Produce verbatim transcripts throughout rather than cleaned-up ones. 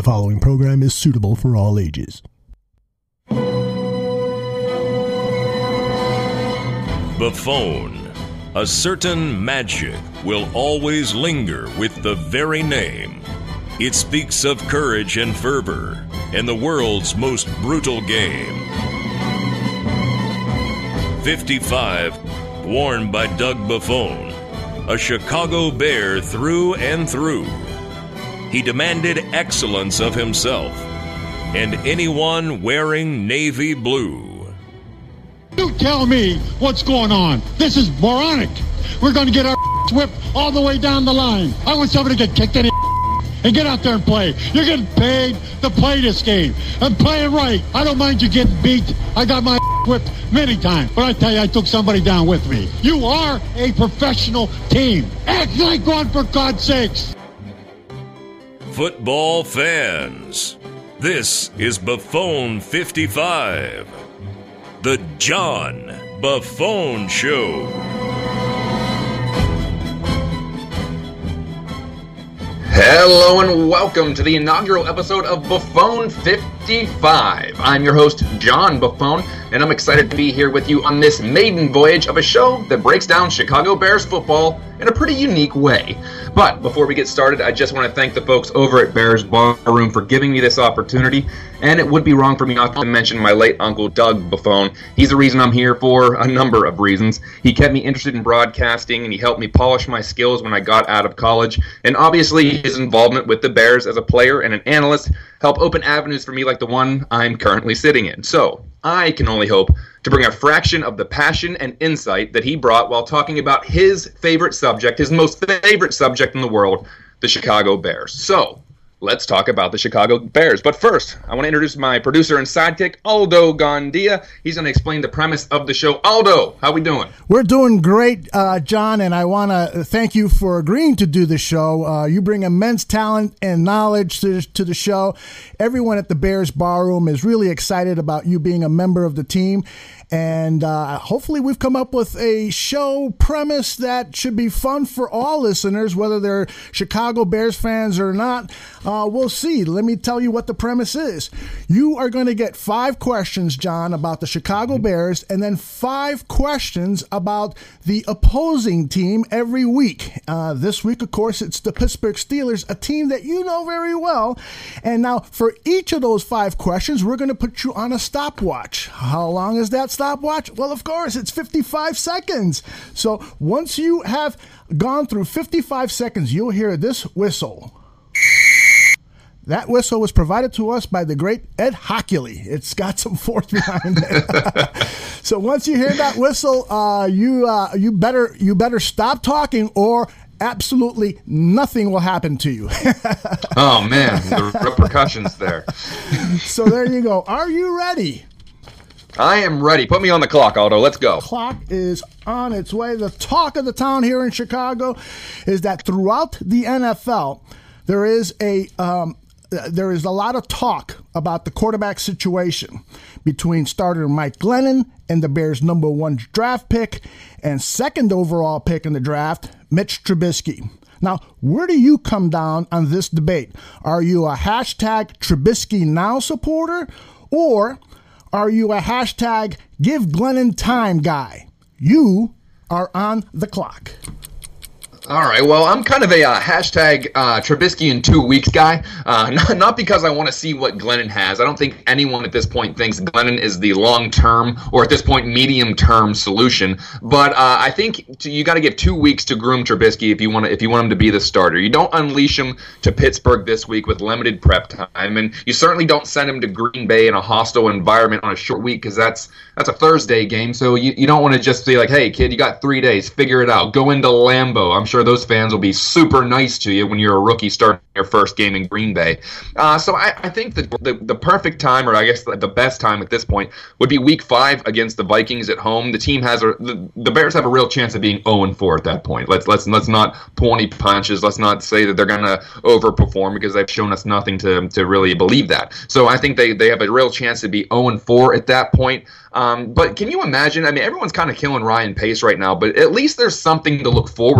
following program is suitable for all ages. Buffon. A certain magic will always linger with the very name. It speaks of courage and fervor in the world's most brutal game. fifty-five, worn by Doug Buffon, a Chicago Bear through and through. He demanded excellence of himself and anyone wearing navy blue. You tell me what's going on. This is moronic. We're going to get our whipped all the way down the line. I want somebody to get kicked in the and get out there and play. You're getting paid to play this game. And play it right. I don't mind you getting beat. I got my whipped many times. But I tell you, I took somebody down with me. You are a professional team. Act like one, for God's sakes. Football fans, this is Buffon fifty-five, the John Buffon Show. Hello and welcome to the inaugural episode of Buffon fifty-five. I'm your host, John Buffon, and I'm excited to be here with you on this maiden voyage of a show that breaks down Chicago Bears football in a pretty unique way. But before we get started, I just want to thank the folks over at Bears Barroom for giving me this opportunity, and it would be wrong for me not to mention my late uncle, Doug Buffon. He's the reason I'm here for a number of reasons. He kept me interested in broadcasting, and he helped me polish my skills when I got out of college, and obviously his involvement with the Bears as a player and an analyst helped open avenues for me like the one I'm currently sitting in. So, I can only hope to bring a fraction of the passion and insight that he brought while talking about his favorite subject, his most favorite subject in the world, the Chicago Bears. So, let's talk about the Chicago Bears. But first, I want to introduce my producer and sidekick, Aldo Gandia. He's going to explain the premise of the show. Aldo, how we doing? We're doing great, uh, John, and I want to thank you for agreeing to do the show. Uh, you bring immense talent and knowledge to, to the show. Everyone at the Bears Barroom is really excited about you being a member of the team. And uh, hopefully we've come up with a show premise that should be fun for all listeners, whether they're Chicago Bears fans or not. Uh, we'll see. Let me tell you what the premise is. You are going to get five questions, John, about the Chicago Bears, and then five questions about the opposing team every week. Uh, this week, of course, it's the Pittsburgh Steelers, a team that you know very well. And now for each of those five questions, we're going to put you on a stopwatch. How long is that stopwatch? Well, of course, it's fifty-five seconds. So once you have gone through fifty-five seconds, you'll hear this whistle. That whistle was provided to us by the great Ed Hockley. It's got some force behind it. So once you hear that whistle, uh, you uh, you better you better stop talking, or absolutely nothing will happen to you. Oh man, the repercussions there. So there you go. Are you ready? I am ready. Put me on the clock, Aldo. Let's go. Clock is on its way. The talk of the town here in Chicago is that throughout the N F L, there is a um, there is a lot of talk about the quarterback situation between starter Mike Glennon and the Bears' number one draft pick and second overall pick in the draft, Mitch Trubisky. Now, where do you come down on this debate? Are you a hashtag Trubisky now supporter, or are you a hashtag give Glennon time guy? You are on the clock. All right, well, I'm kind of a uh, hashtag uh, Trubisky in two weeks guy, uh, not, not because I want to see what Glennon has. I don't think anyone at this point thinks Glennon is the long-term or at this point medium-term solution, but uh, I think to, you got to give two weeks to groom Trubisky if you want to, if you want him to be the starter. You don't unleash him to Pittsburgh this week with limited prep time, and you certainly don't send him to Green Bay in a hostile environment on a short week because that's that's a Thursday game, so you, you don't want to just be like, hey, kid, you got three days, figure it out, go into Lambeau. I'm sure those fans will be super nice to you when you're a rookie starting your first game in Green Bay. Uh, so I, I think that the, the perfect time, or I guess the, the best time at this point, would be week five against the Vikings at home. The team has a the, the Bears have a real chance of being oh and four at that point. Let's let's let's not pull any punches. Let's not say that they're going to overperform because they've shown us nothing to to really believe that. So I think they, they have a real chance to be oh and four at that point. Um, but can you imagine? I mean, everyone's kind of killing Ryan Pace right now, but at least there's something to look forward to.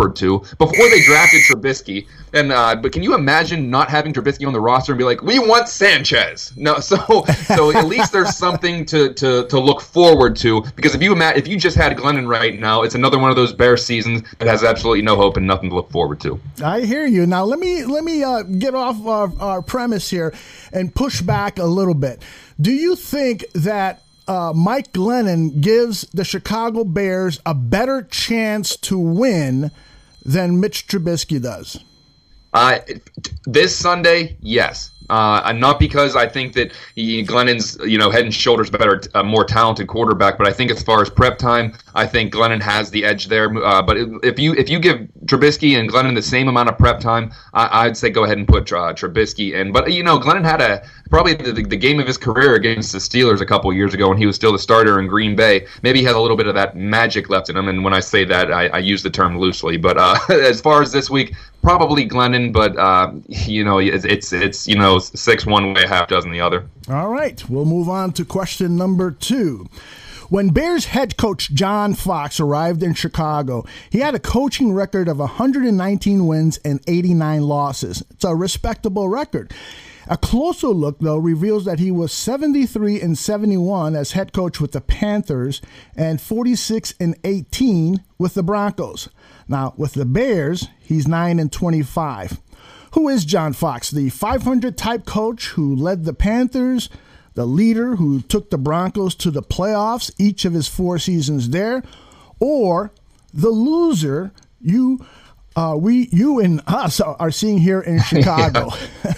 before they drafted Trubisky. And uh, but can you imagine not having Trubisky on the roster and be like, we want Sanchez? No, so so at least there's something to, to, to look forward to. Because if you ima- if you just had Glennon right now, it's another one of those Bears seasons that has absolutely no hope and nothing to look forward to. I hear you. Now let me let me uh, get off our, our premise here and push back a little bit. Do you think that uh, Mike Glennon gives the Chicago Bears a better chance to win than Mitch Trubisky does? Uh, this Sunday, yes. Uh, and not because I think that he, Glennon's, you know, head and shoulders better, a more talented quarterback, but I think as far as prep time, I think Glennon has the edge there. Uh, but if you if you give Trubisky and Glennon the same amount of prep time, I, I'd say go ahead and put uh, Trubisky in. But you know, Glennon had a probably the, the game of his career against the Steelers a couple years ago when he was still the starter in Green Bay. Maybe he had a little bit of that magic left in him, and when I say that, I, I use the term loosely. But uh, as far as this week, probably Glennon, but uh, you know, it's, it's it's you know six one way, half dozen the other. All right, we'll move on to question number two. When Bears head coach John Fox arrived in Chicago, he had a coaching record of one hundred nineteen wins and eighty-nine losses. It's a respectable record. A closer look, though, reveals that he was seventy-three and seventy-one as head coach with the Panthers and forty-six and eighteen with the Broncos. Now, with the Bears, he's nine and twenty-five. Who is John Fox? The five hundred type coach who led the Panthers, the leader who took the Broncos to the playoffs each of his four seasons there, or the loser you uh, we you and us are seeing here in Chicago?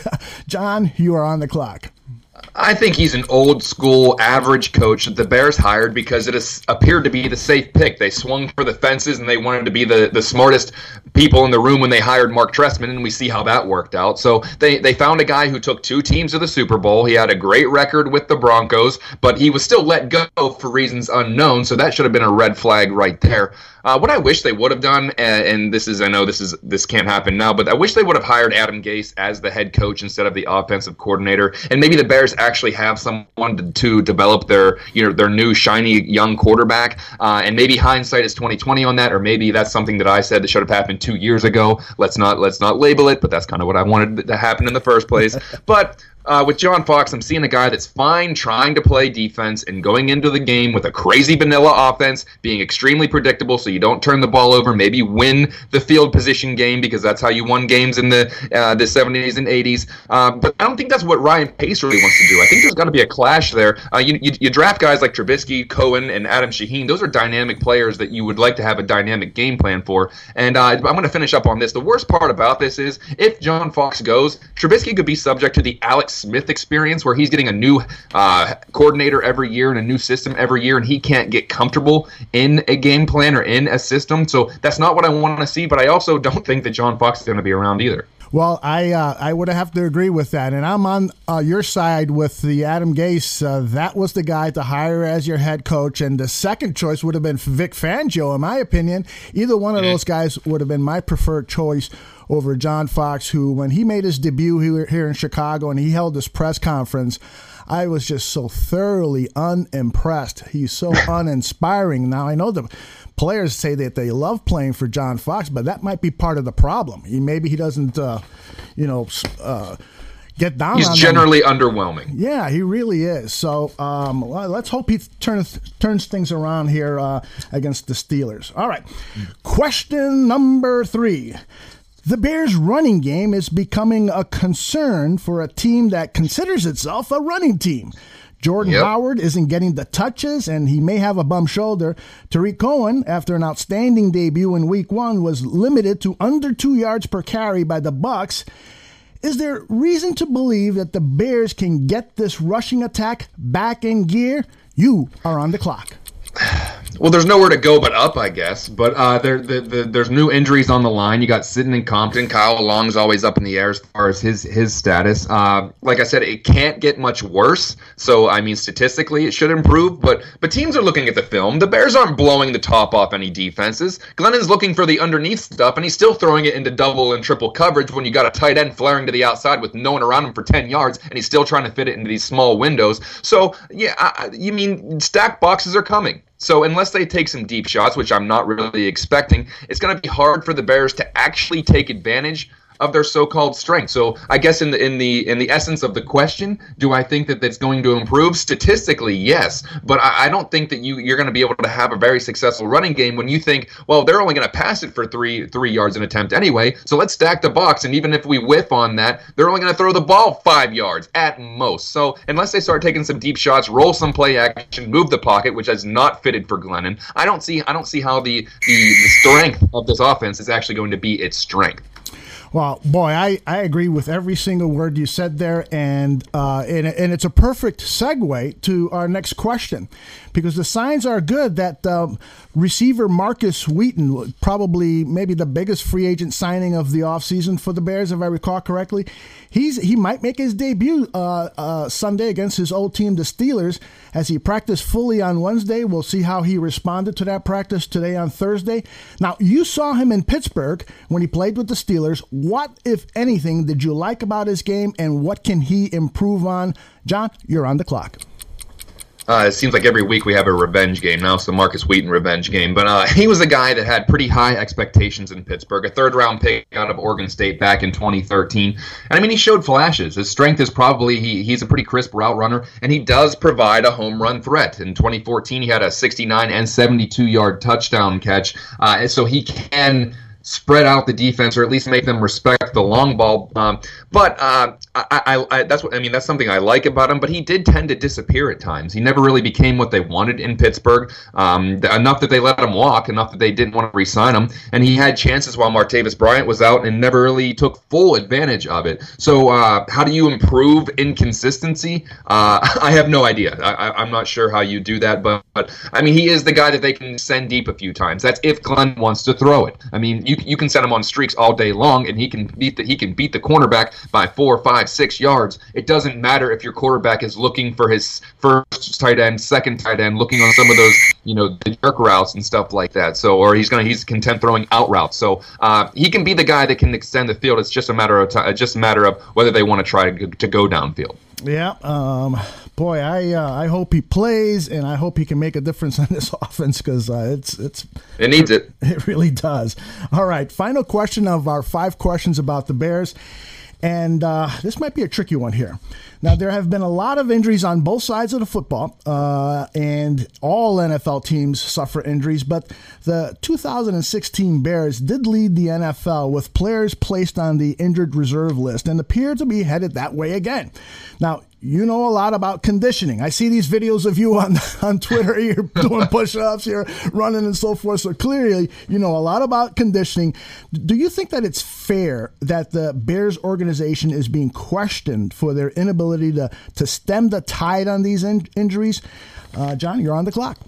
John, you are on the clock. I think he's an old school average coach that the Bears hired because it has appeared to be the safe pick. They swung for the fences and they wanted to be the, the smartest people in the room when they hired Mark Trestman, and we see how that worked out. So they, they found a guy who took two teams to the Super Bowl. He had a great record with the Broncos, but he was still let go for reasons unknown, so that should have been a red flag right there. Uh, what I wish they would have done, and, and this is, I know this is this can't happen now, but I wish they would have hired Adam Gase as the head coach instead of the offensive coordinator, and maybe the Bears actually have someone to, to develop their, you know, their new shiny young quarterback, uh, and maybe hindsight is twenty twenty on that, or maybe that's something that I said that should have happened two years ago. Let's not let's not label it, but that's kind of what I wanted to happen in the first place. But Uh, with John Fox, I'm seeing a guy that's fine trying to play defense and going into the game with a crazy vanilla offense, being extremely predictable so you don't turn the ball over, maybe win the field position game because that's how you won games in the uh, the seventies and eighties. Uh, but I don't think that's what Ryan Pace really wants to do. I think there's got to be a clash there. Uh, you, you, you draft guys like Trubisky, Cohen, and Adam Shaheen. Those are dynamic players that you would like to have a dynamic game plan for. And uh, I'm going to finish up on this. The worst part about this is if John Fox goes, Trubisky could be subject to the Alex Smith experience where he's getting a new uh, coordinator every year and a new system every year, and he can't get comfortable in a game plan or in a system. So that's not what I want to see, but I also don't think that John Fox is going to be around either. Well, I uh, I would have to agree with that, and I'm on uh, your side with the Adam Gase. Uh, that was the guy to hire as your head coach, and the second choice would have been Vic Fangio, in my opinion. Either one of those guys would have been my preferred choice over John Fox, who, when he made his debut here, here in Chicago and he held this press conference, I was just so thoroughly unimpressed. He's so uninspiring. Now, I know the players say that they love playing for John Fox, but that might be part of the problem. He Maybe he doesn't, uh, you know, uh, get down He's on generally them. underwhelming. Yeah, he really is. So um, let's hope he turns turns things around here uh, against the Steelers. All right. Question number three. The Bears' running game is becoming a concern for a team that considers itself a running team. Jordan Yep. Howard isn't getting the touches, and he may have a bum shoulder. Tariq Cohen, after an outstanding debut in week one, was limited to under two yards per carry by the Bucs. Is there reason to believe that the Bears can get this rushing attack back in gear? You are on the clock. Well, there's nowhere to go but up, I guess. But uh, there, the, the, there's new injuries on the line. You got Sitton and Compton. Kyle Long's always up in the air as far as his his status. Uh, like I said, it can't get much worse. So, I mean, statistically, it should improve. But but teams are looking at the film. The Bears aren't blowing the top off any defenses. Glennon's looking for the underneath stuff, and he's still throwing it into double and triple coverage when you got a tight end flaring to the outside with no one around him for ten yards, and he's still trying to fit it into these small windows. So, yeah, I, you mean stack boxes are coming. So unless they take some deep shots, which I'm not really expecting, it's going to be hard for the Bears to actually take advantage of their so-called strength. So I guess in the in the in the essence of the question, do I think that it's going to improve? Statistically, yes, but I, I don't think that you you're going to be able to have a very successful running game when you think, well, they're only going to pass it for three three yards an attempt anyway. So let's stack the box, and even if we whiff on that, they're only going to throw the ball five yards at most. So unless they start taking some deep shots, roll some play action, move the pocket, which is not fitted for Glennon, I don't see I don't see how the the, the strength of this offense is actually going to be its strength. Well, boy, I, I agree with every single word you said there, and, uh, and and it's a perfect segue to our next question, because the signs are good that um, receiver Marcus Wheaton, probably maybe the biggest free agent signing of the offseason for the Bears, if I recall correctly, he's he might make his debut uh, uh, Sunday against his old team, the Steelers, as he practiced fully on Wednesday. We'll see how he responded to that practice today on Thursday. Now, you saw him in Pittsburgh when he played with the Steelers. What, if anything, did you like about his game, and what can he improve on? John, you're on the clock. Uh, it seems like every week we have a revenge game. Now it's the Marcus Wheaton revenge game. But uh, he was a guy that had pretty high expectations in Pittsburgh, a third-round pick out of Oregon State back in twenty thirteen. And, I mean, he showed flashes. His strength is probably he, he's a pretty crisp route runner, and he does provide a home run threat. In twenty fourteen, he had a sixty-nine and seventy-two-yard touchdown catch. Uh, and so he can spread out the defense, or at least make them respect the long ball. Um, but uh, I, I, I, that's what I mean. That's something I like about him. But he did tend to disappear at times. He never really became what they wanted in Pittsburgh. Um, enough that they let him walk, enough that they didn't want to re-sign him. And he had chances while Martavis Bryant was out, and never really took full advantage of it. So uh, how do you improve inconsistency? Uh, I have no idea. I, I'm not sure how you do that. But, but I mean, he is the guy that they can send deep a few times. That's if Glenn wants to throw it. I mean, you you can send him on streaks all day long, and he can beat the he can beat the cornerback by four, five, six yards. It doesn't matter if your quarterback is looking for his first tight end, second tight end, looking on some of those, you know, the jerk routes and stuff like that. So, or he's gonna he's content throwing out routes. So uh, he can be the guy that can extend the field. It's just a matter of time, just a matter of whether they want to try to, to go downfield. Yeah, um, boy, I uh, I hope he plays, and I hope he can make a difference on this offense, because uh, it's it's it needs it. It really does. All right, final question of our five questions about the Bears, and uh, this might be a tricky one here. Now, there have been a lot of injuries on both sides of the football, uh, and all N F L teams suffer injuries, but the two thousand sixteen Bears did lead the N F L with players placed on the injured reserve list and appear to be headed that way again. Now, you know a lot about conditioning. I see these videos of you on, on Twitter. You're doing push-ups, you're running and so forth. So clearly, you know a lot about conditioning. Do you think that it's fair that the Bears organization is being questioned for their inability to, to stem the tide on these in- injuries? Uh, John, you're on the clock.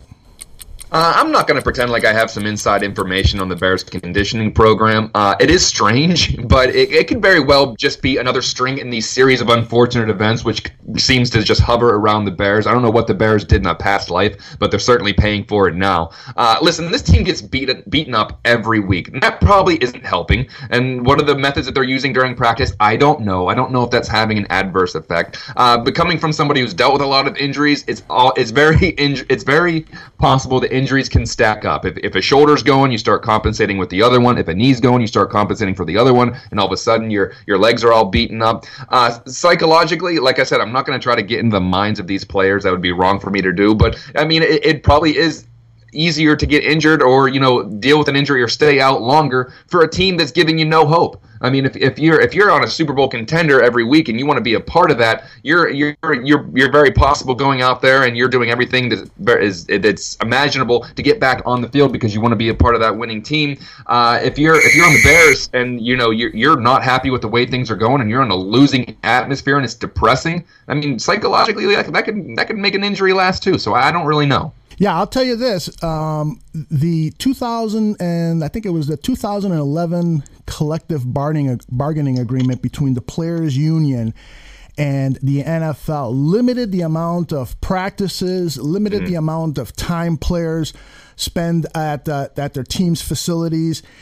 Uh, I'm not going to pretend like I have some inside information on the Bears conditioning program. Uh, it is strange, but it, it could very well just be another string in these series of unfortunate events, which seems to just hover around the Bears. I don't know what the Bears did in a past life, but they're certainly paying for it now. Uh, listen, this team gets beaten, beaten up every week, and that probably isn't helping. And what are the methods that they're using during practice? I don't know. I don't know if that's having an adverse effect. Uh, but coming from somebody who's dealt with a lot of injuries, it's all it's very inj- it's very possible that injuries can stack up. If, if a shoulder's going, you start compensating with the other one. If a knee's going, you start compensating for the other one, and all of a sudden your your legs are all beaten up. Uh, psychologically, like I said, I'm not going to try to get into the minds of these players. That would be wrong for me to do. But I mean, it, it probably is easier to get injured, or you know, deal with an injury or stay out longer for a team that's giving you no hope. I mean, if, if you're if you're on a Super Bowl contender every week and you want to be a part of that, you're you're you're you're very possible going out there and you're doing everything that is that's imaginable to get back on the field because you want to be a part of that winning team. Uh, if you're if you're on the Bears and you know you're you're not happy with the way things are going and you're in a losing atmosphere and it's depressing, I mean, psychologically that that could that could make an injury last too. So I don't really know. Yeah, I'll tell you this. Um, the two thousand and I think it was the two thousand eleven collective bargaining bargaining agreement between the players' union and the N F L limited the amount of practices, limited mm-hmm. the amount of time players spend at uh, at their team's facilities.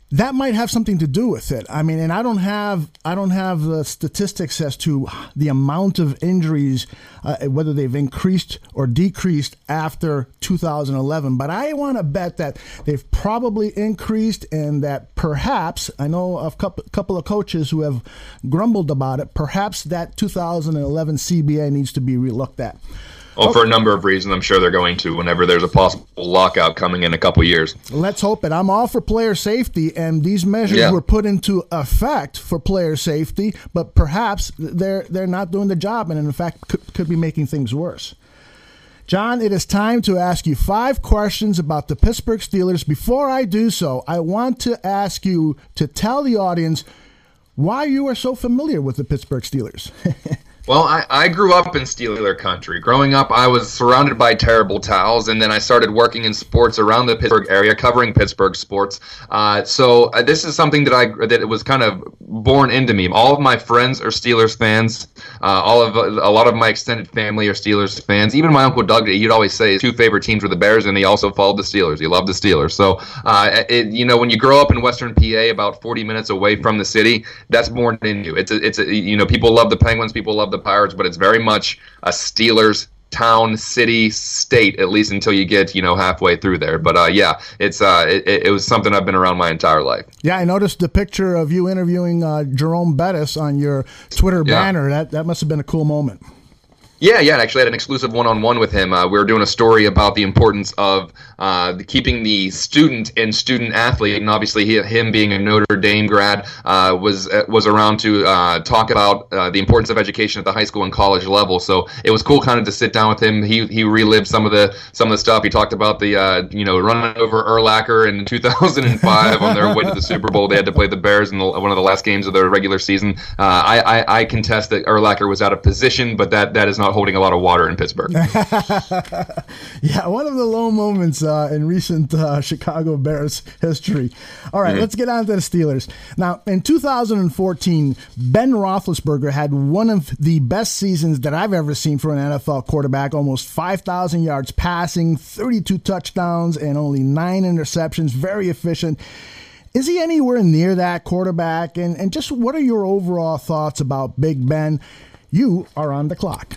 that might have something to do with it. I mean, and I don't have I don't have the statistics as to the amount of injuries, uh, whether they've increased or decreased after two thousand eleven. But I want to bet that they've probably increased, and that perhaps, I know a couple, couple of coaches who have grumbled about it, perhaps that two thousand eleven C B A needs to be relooked at. Well, for a number of reasons, I'm sure they're going to whenever there's a possible lockout coming in a couple years. Let's hope it. I'm all for player safety, and these measures yeah. were put into effect for player safety, but perhaps they're they're not doing the job, and in fact could, could be making things worse. John, it is time to ask you five questions about the Pittsburgh Steelers. Before I do so, I want to ask you to tell the audience why you are so familiar with the Pittsburgh Steelers. Well, I, I grew up in Steeler country. Growing up, I was surrounded by terrible towels, and then I started working in sports around the Pittsburgh area, covering Pittsburgh sports. Uh, so uh, this is something that I that was kind of born into me. All of my friends are Steelers fans. Uh, all of a lot of my extended family are Steelers fans. Even my Uncle Doug, he'd always say his two favorite teams were the Bears, and he also followed the Steelers. He loved the Steelers. So, uh, it, you know, when you grow up in Western P A, about forty minutes away from the city, that's born in you. It's a, it's a, you know, people love the Penguins, people love the Pirates, but it's very much a Steelers town, city, state, at least until you get, you know, halfway through there. But uh, yeah, it's uh, it, it was something I've been around my entire life. Yeah, I noticed the picture of you interviewing uh, Jerome Bettis on your Twitter yeah. banner. That that must have been a cool moment. Yeah, yeah, I actually had an exclusive one-on-one with him. Uh, we were doing a story about the importance of uh, the, keeping the student and student-athlete, and obviously he, him being a Notre Dame grad uh, was uh, was around to uh, talk about uh, the importance of education at the high school and college level. So it was cool kind of to sit down with him. He he relived some of the some of the stuff. He talked about the uh, you know running over Urlacher in two thousand five on their way to the Super Bowl. They had to play the Bears in the, one of the last games of their regular season. Uh, I, I I contest that Urlacher was out of position, but that that is not holding a lot of water in Pittsburgh. Yeah, one of the low moments uh, in recent uh, Chicago Bears history. All right, mm-hmm. let's get on to the Steelers. Now, in two thousand fourteen, Ben Roethlisberger had one of the best seasons that I've ever seen for an N F L quarterback, almost five thousand yards passing, thirty-two touchdowns, and only nine interceptions, very efficient. Is he anywhere near that quarterback? And, and just what are your overall thoughts about Big Ben? You are on the clock.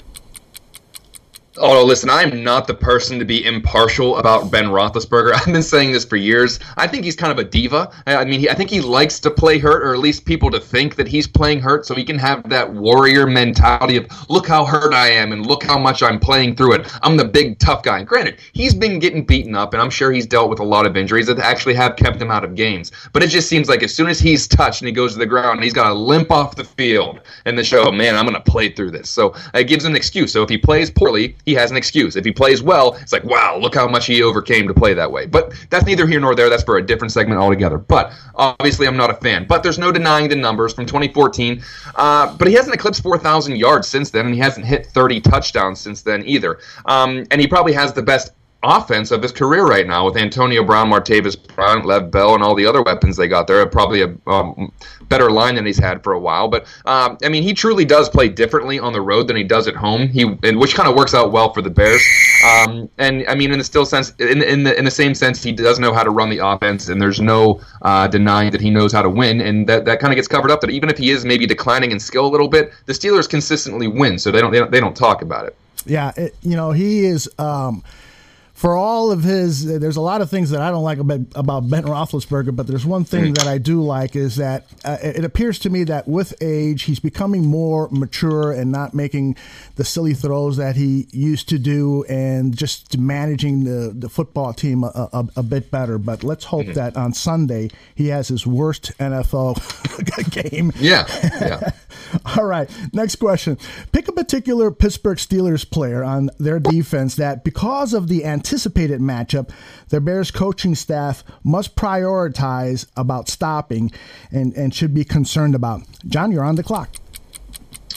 Oh, listen, I'm not the person to be impartial about Ben Roethlisberger. I've been saying this for years. I think he's kind of a diva. I mean, he, I think he likes to play hurt, or at least people to think that he's playing hurt, so he can have that warrior mentality of, look how hurt I am, and look how much I'm playing through it. I'm the big, tough guy. And granted, he's been getting beaten up, and I'm sure he's dealt with a lot of injuries that actually have kept him out of games. But it just seems like as soon as he's touched and he goes to the ground, he's got to limp off the field and then show, man, I'm going to play through this. So it gives him an excuse. So if he plays poorly, he has an excuse. If he plays well, it's like, wow, look how much he overcame to play that way. But that's neither here nor there. That's for a different segment altogether. But obviously, I'm not a fan. But there's no denying the numbers from twenty fourteen. Uh, but he hasn't eclipsed four thousand yards since then, and he hasn't hit thirty touchdowns since then either. Um, and he probably has the best offense of his career right now with Antonio Brown, Martavis Bryant, Lev Bell, and all the other weapons they got there. Probably a um, better line than he's had for a while. But, um, I mean, he truly does play differently on the road than he does at home, He and which kind of works out well for the Bears. Um, and, I mean, in the still sense, in, in, the, in the same sense, he does know how to run the offense, and there's no uh, denying that he knows how to win. And that, that kind of gets covered up, that even if he is maybe declining in skill a little bit, the Steelers consistently win, so they don't, they don't, they don't talk about it. Yeah, it, you know, he is... Um For all of his, there's a lot of things that I don't like about, about Ben Roethlisberger, but there's one thing that I do like is that uh, it appears to me that with age, he's becoming more mature and not making the silly throws that he used to do, and just managing the, the football team a, a, a bit better. But let's hope mm-hmm. that on Sunday he has his worst N F L game. Yeah, yeah. All right, next question. Pick a particular Pittsburgh Steelers player on their defense that, because of the anticipated matchup, their Bears coaching staff must prioritize about stopping and, and should be concerned about. John, you're on the clock.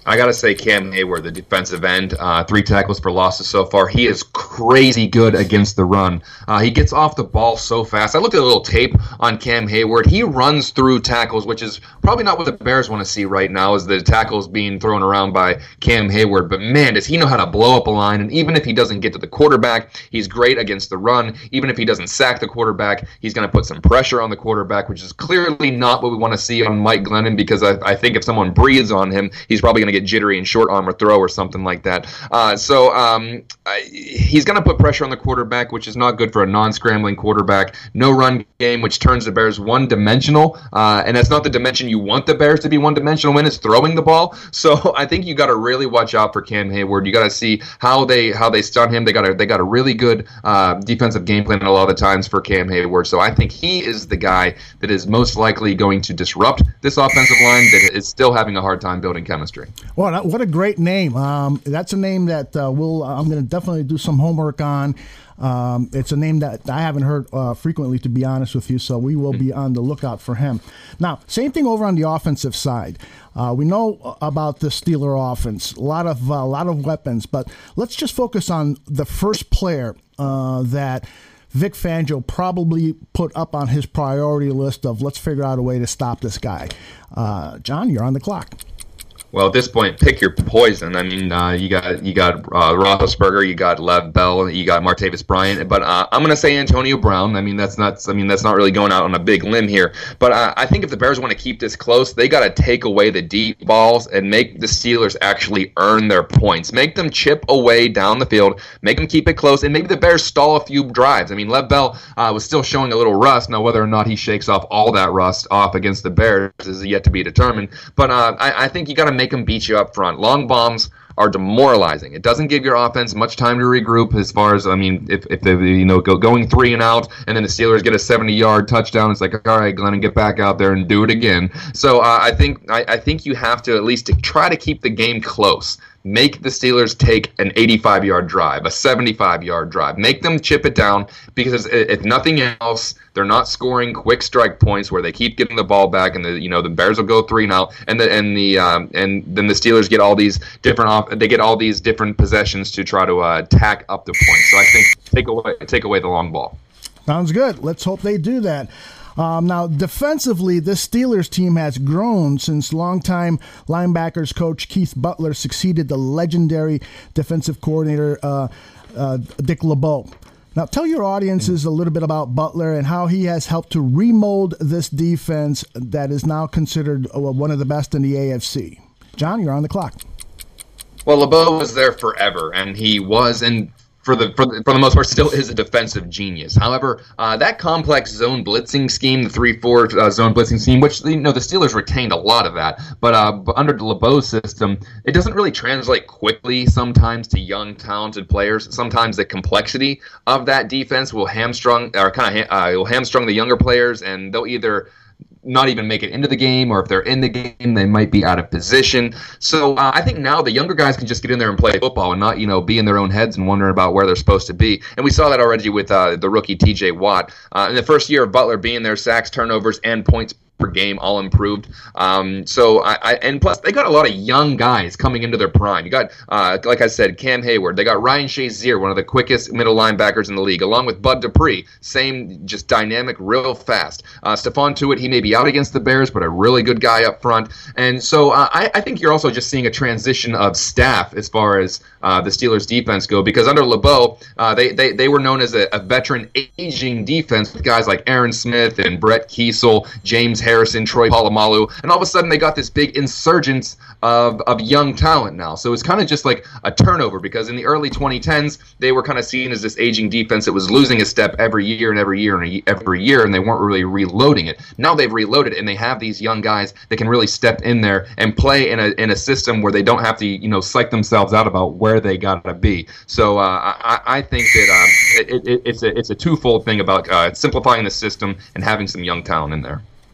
I got to say Cam Hayward, the defensive end, uh, three tackles for losses so far. He is crazy good against the run. Uh, he gets off the ball so fast. I looked at a little tape on Cam Hayward. He runs through tackles, which is probably not what the Bears want to see right now, is the tackles being thrown around by Cam Hayward. But, man, does he know how to blow up a line. And even if he doesn't get to the quarterback, he's great against the run. Even if he doesn't sack the quarterback, he's going to put some pressure on the quarterback, which is clearly not what we want to see on Mike Glennon, because I, I think if someone breathes on him, he's probably going to get jittery and short arm or throw or something like that. Uh, so um, I, he's going to put pressure on the quarterback, which is not good for a non-scrambling quarterback. No run game, which turns the Bears one-dimensional, uh, and that's not the dimension you want the Bears to be one-dimensional when it's throwing the ball. So I think you got to really watch out for Cam Hayward. You got to see how they how they stun him. They got a they got a really good uh, defensive game plan a lot of the times for Cam Hayward. So I think he is the guy that is most likely going to disrupt this offensive line that is still having a hard time building chemistry. Well, what a great name. Um, that's a name that uh, we'll, I'm going to definitely do some homework on. Um, it's a name that I haven't heard uh, frequently, to be honest with you, so we will be on the lookout for him. Now, same thing over on the offensive side. Uh, we know about the Steeler offense, a lot of uh, a lot of weapons, but let's just focus on the first player uh, that Vic Fangio probably put up on his priority list of let's figure out a way to stop this guy. Uh, John, you're on the clock. Well, at this point, pick your poison. I mean, uh, you got you got uh, Roethlisberger, you got Lev Bell, you got Martavis Bryant, but uh, I'm going to say Antonio Brown. I mean, that's not. I mean, that's not really going out on a big limb here. But uh, I think if the Bears want to keep this close, they got to take away the deep balls and make the Steelers actually earn their points. Make them chip away down the field. Make them keep it close, and maybe the Bears stall a few drives. I mean, Lev Bell uh, was still showing a little rust. Now, whether or not he shakes off all that rust off against the Bears is yet to be determined. But uh, I, I think you got to make them beat you up front. Long bombs are demoralizing. It doesn't give your offense much time to regroup. As far as I mean, if if they you know go going three and out, and then the Steelers get a seventy-yard touchdown, it's like, all right, Glennon, get back out there and do it again. So uh, I think I, I think you have to at least to try to keep the game close. Make the Steelers take an eighty-five-yard drive, a seventy-five-yard drive. Make them chip it down, because if nothing else, they're not scoring quick strike points where they keep getting the ball back, and the you know the Bears will go three and out, and the and the um, and then the Steelers get all these different off. They get all these different possessions to try to uh, tack up the points. So I think take away take away the long ball. Sounds good. Let's hope they do that. Um, now, defensively, this Steelers team has grown since longtime linebackers coach Keith Butler succeeded the legendary defensive coordinator uh, uh, Dick LeBeau. Now, tell your audiences a little bit about Butler and how he has helped to remold this defense that is now considered uh, one of the best in the A F C. John, you're on the clock. Well, LeBeau was there forever, and he was and. For the, for the for the most part, still is a defensive genius. However, uh, that complex zone blitzing scheme, the three four uh, zone blitzing scheme, which you know the Steelers retained a lot of that, but uh, under the LeBeau's system, it doesn't really translate quickly sometimes to young, talented players. Sometimes the complexity of that defense will hamstrung or kind of uh, will hamstrung the younger players, and they'll either not even make it into the game, or if they're in the game, they might be out of position. So uh, I think now the younger guys can just get in there and play football and not, you know, be in their own heads and wondering about where they're supposed to be. And we saw that already with uh, the rookie T J Watt. Uh, in the first year of Butler being there, sacks, turnovers, and points per game all improved. Um, so I, I and plus they got a lot of young guys coming into their prime. You got uh, like I said, Cam Hayward. They got Ryan Shazier, one of the quickest middle linebackers in the league, along with Bud Dupree. Same, just dynamic, real fast. Uh, Stephon Tuitt, he may be out against the Bears, but a really good guy up front. And so uh, I, I think you're also just seeing a transition of staff as far as uh, the Steelers defense go, because under LeBeau, uh, they, they they were known as a, a veteran aging defense with guys like Aaron Smith and Brett Kiesel, James Harrison, Troy Polamalu, and all of a sudden they got this big insurgence of, of young talent now. So it's kind of just like a turnover, because in the early twenty tens, they were kind of seen as this aging defense that was losing a step every year and every year and every year, and they weren't really reloading it. Now they've reloaded, and they have these young guys that can really step in there and play in a in a system where they don't have to, you know, psych themselves out about where they gotta be. So uh, I, I think that um, it, it, it's a it's a twofold thing about uh, simplifying the system and having some young talent in there.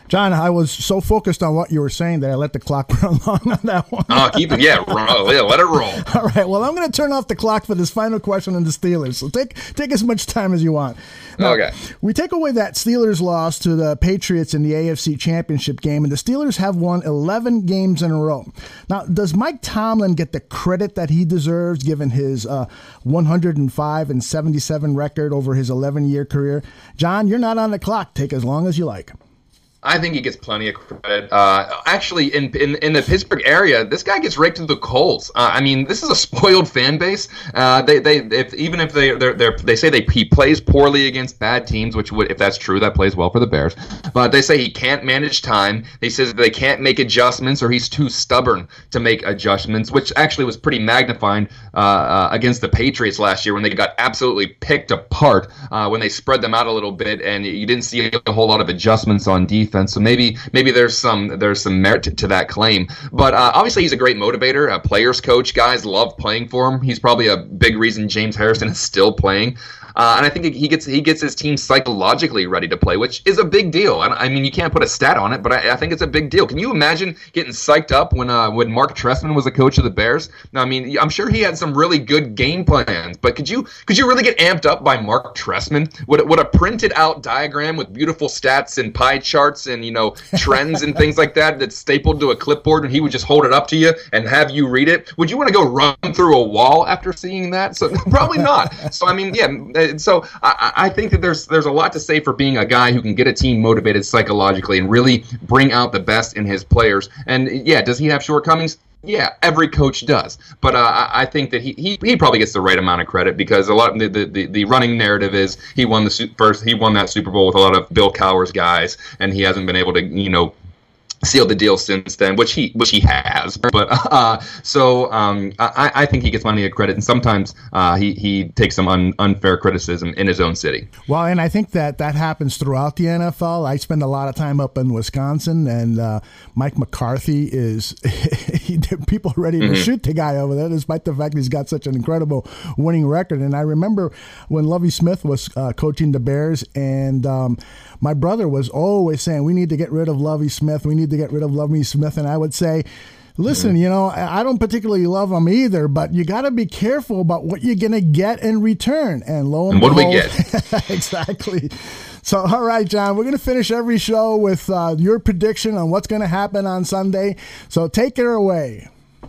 John, I was so focused on what you were saying that I let the clock run long on that one. Oh, keep it, yeah, roll, yeah, let it roll. All right, well, I'm going to turn off the clock for this final question on the Steelers. So take take as much time as you want. Now, okay. We take away that Steelers loss to the Patriots in the A F C Championship game, and the Steelers have won eleven games in a row. Now, does Mike Tomlin get the credit that he deserves given his uh, one hundred five and seventy-seven record over his eleven-year career? John, you're not on the clock. Take as long as you like. I think he gets plenty of credit. Uh, actually, in, in in the Pittsburgh area, this guy gets raked to the coals. Uh, I mean, this is a spoiled fan base. Uh, they they if even if they they're, they're, they say they he plays poorly against bad teams, which would if that's true, that plays well for the Bears. But they say he can't manage time. They say that they can't make adjustments, or he's too stubborn to make adjustments, which actually was pretty magnifying uh, uh, against the Patriots last year when they got absolutely picked apart uh, when they spread them out a little bit, and you didn't see a whole lot of adjustments on defense. So maybe maybe there's some there's some merit to, to that claim. But uh, obviously he's a great motivator, a players coach. Guys love playing for him. He's probably a big reason James Harrison is still playing. Uh, and I think he gets he gets his team psychologically ready to play, which is a big deal. I, I mean, you can't put a stat on it, but I, I think it's a big deal. Can you imagine getting psyched up when uh, when Mark Trestman was the coach of the Bears? Now, I mean, I'm sure he had some really good game plans, but could you could you really get amped up by Mark Trestman? Would would a printed out diagram with beautiful stats and pie charts and you know trends and things like that that's stapled to a clipboard, and he would just hold it up to you and have you read it? Would you want to go run through a wall after seeing that? So probably not. So I mean, yeah. So I, I think that there's there's a lot to say for being a guy who can get a team motivated psychologically and really bring out the best in his players. And yeah, does he have shortcomings? Yeah, every coach does. But uh, I think that he, he he probably gets the right amount of credit because a lot the the, the running narrative is he won the first he won that Super Bowl with a lot of Bill Cowher's guys, and he hasn't been able to you know. seal the deal since then, which he which he has. But uh, so um, I, I think he gets plenty of credit, and sometimes uh, he he takes some un, unfair criticism in his own city. Well, and I think that that happens throughout the N F L. I spend a lot of time up in Wisconsin, and uh, Mike McCarthy is he, people are ready to mm-hmm. shoot the guy over there, despite the fact he's got such an incredible winning record. And I remember when Lovie Smith was uh, coaching the Bears, and um, my brother was always saying, "We need to get rid of Lovie Smith. We need to get rid of Lovie Smith." And I would say, listen, you know, I don't particularly love him either, but you got to be careful about what you're going to get in return. And lo and, and what behold, do we get? Exactly. So, all right, John, we're going to finish every show with uh, your prediction on what's going to happen on Sunday. So take it away.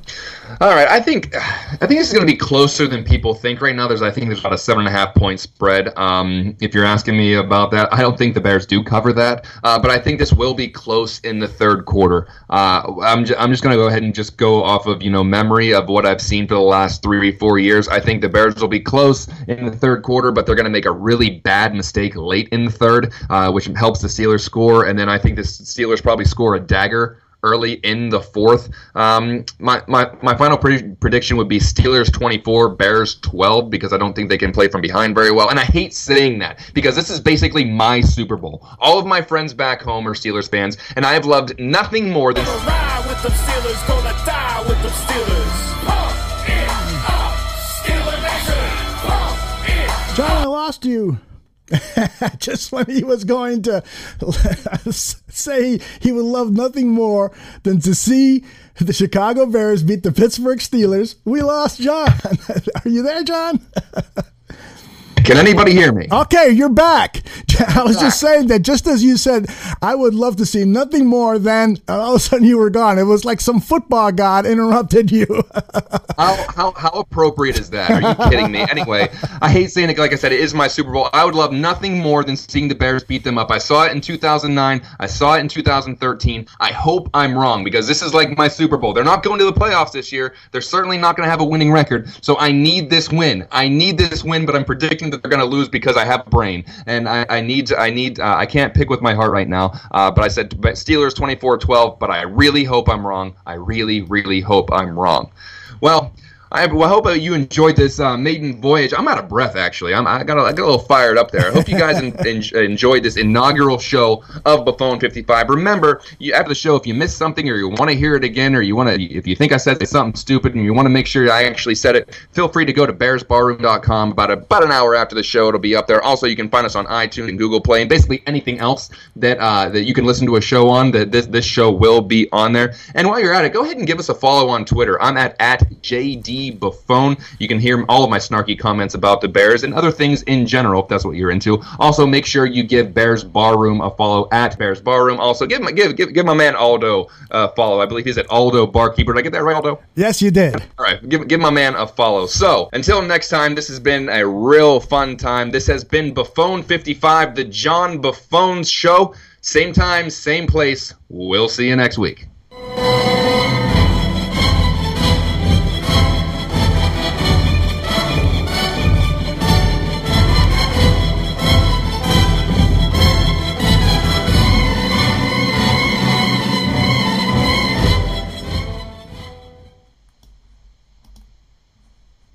All right, I think I think this is going to be closer than people think right now. There's I think there's about a seven and a half point spread. Um, if you're asking me about that, I don't think the Bears do cover that, uh, but I think this will be close in the third quarter. Uh, I'm ju- I'm just going to go ahead and just go off of you know memory of what I've seen for the last three four years. I think the Bears will be close in the third quarter, but they're going to make a really bad mistake late in the third, uh, which helps the Steelers score, and then I think the Steelers probably score a dagger early in the fourth. Um, my, my, my final pre- prediction would be Steelers twenty-four, Bears twelve, because I don't think they can play from behind very well. And I hate saying that because this is basically my Super Bowl. All of my friends back home are Steelers fans, and I have loved nothing more than... Gonna ride with them Steelers, gonna die with them Steelers. Pump it up, Steeler Nation. Pump it John, I lost you. Just when he was going to say he would love nothing more than to see the Chicago Bears beat the Pittsburgh Steelers, we lost John. Are you there, John? Can anybody hear me? Okay, you're back. I was just saying that just as you said, I would love to see nothing more than, and all of a sudden you were gone. It was like some football god interrupted you. how, how how appropriate is that? Are you kidding me? Anyway, I hate saying it. Like I said, it is my Super Bowl. I would love nothing more than seeing the Bears beat them up. I saw it in two thousand nine. I saw it in two thousand thirteen. I hope I'm wrong because this is like my Super Bowl. They're not going to the playoffs this year. They're certainly not going to have a winning record. So I need this win. I need this win, but I'm predicting that they're going to lose because I have a brain. And I, I need, to, I need, uh, I can't pick with my heart right now. Uh, but I said Steelers twenty-four twelve, but I really hope I'm wrong. I really, really hope I'm wrong. Well, I, well, I hope you enjoyed this uh, maiden voyage. I'm out of breath, actually. I'm, I, got a, I got a little fired up there. I hope you guys en- en- enjoyed this inaugural show of Buffon fifty-five. Remember, you, after the show, if you missed something or you want to hear it again, or you want to, if you think I said something stupid and you want to make sure I actually said it, feel free to go to bears barroom dot com. About, a, about an hour after the show, it'll be up there. Also, you can find us on iTunes and Google Play, and basically anything else that uh, that you can listen to a show on, that this, this show will be on there. And while you're at it, go ahead and give us a follow on Twitter. I'm at, at J D Buffon. You can hear all of my snarky comments about the Bears and other things in general, if that's what you're into. Also, make sure you give Bears Barroom a follow at Bears Barroom. Also, give my give give, give my man Aldo a follow. I believe he's at Aldo Barkeeper. Did I get that right, Aldo? Yes, you did. All right, give give my man a follow. So, until next time, this has been a real fun time. This has been Buffon fifty-five, the John Buffon Show. Same time, same place. We'll see you next week.